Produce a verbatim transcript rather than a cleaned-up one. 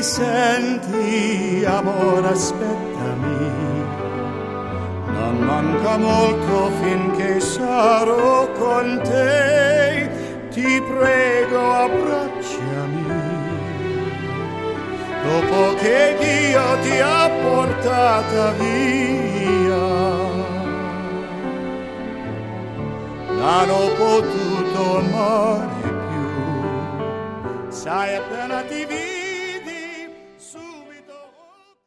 senti, amore, aspettami, non manca molto finché sarò con te, ti prego abbracciami, dopo che Dio ti ha portata via, non ho potuto amare più, sai appena ti vi